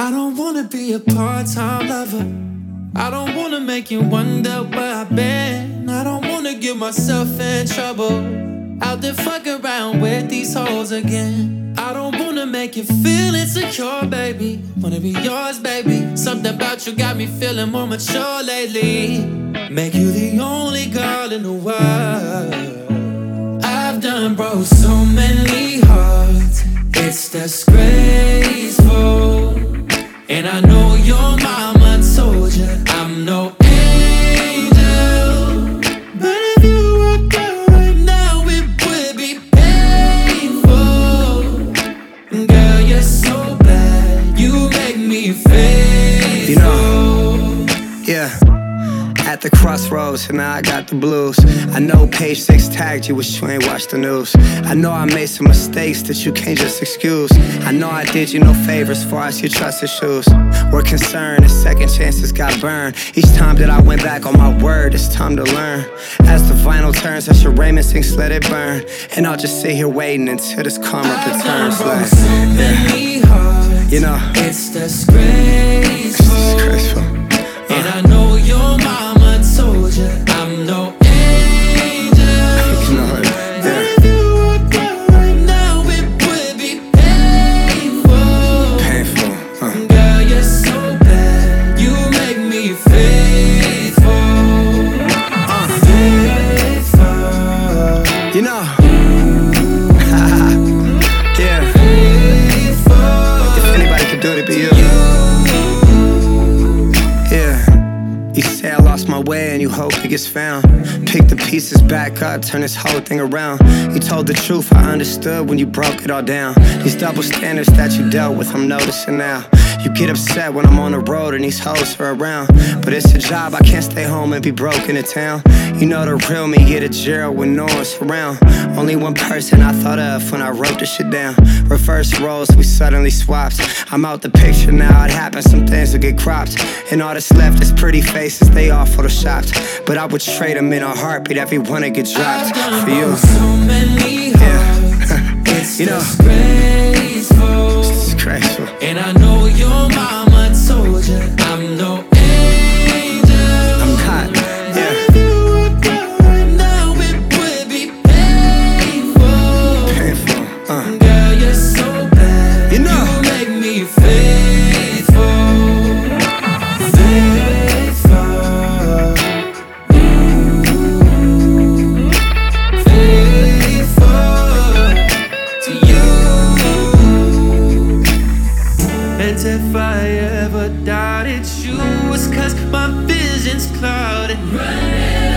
I don't wanna be a part-time lover. I don't wanna make you wonder where I've been. I don't wanna get myself in trouble out there fucking around with these hoes again. I don't wanna make you feel insecure, baby. Wanna be yours, baby. Something about you got me feeling more mature lately. Make you the only girl in the world. I've done broke so many hearts, it's disgraceful. And I know your mama told you I'm no angel, but if you walked out right now it would be painful. Girl, you're so bad, you make me faithful. You know, yeah. At the crossroads, and now I got the blues. I know page 6 tagged you, wish you ain't watched the news. I know I made some mistakes that you can't just excuse. I know I did you no favors as far as your trusted shoes were concerned, and second chances got burned. Each time that I went back on my word, it's time to learn. As the vinyl turns, as your Raymond sings, let it burn. And I'll just sit here waiting until this karma returns. Like, so many hearts, you know, it's disgraceful. And I know your mama told you I'm no angel. You know it, but if you walked out right now it would be painful. Painful, Girl, you're so bad, you make me faithful. Faithful. you know. Yeah. Faithful. If anybody could do it, it'd be you. Yeah. You say I lost my way and you hope it gets found. Pick the pieces back up, turn this whole thing around. You told the truth, I understood when you broke it all down. These double standards that you dealt with, I'm noticing now. You get upset when I'm on the road and these hoes are around, but it's a job, I can't stay home and be broke in the town. You know the real me, get a jail when no one's around. Only one person I thought of when I wrote this shit down. Reverse roles, we suddenly swapped. I'm out the picture now, it happens, some things will get cropped. And all that's left is pretty faces, they all photoshopped. But I would trade them in a heartbeat, every one that get dropped for you. So many hearts, it's You know, disgraceful. it's disgraceful. And I know your mama told you I'm no angel. I'm not, yeah. If you walked out right now it would be painful. Painful, Girl, you're so bad, you know. you make me faithful. Faithful. Faithful to you. And if I ever doubted you, it's 'cause my vision's clouded.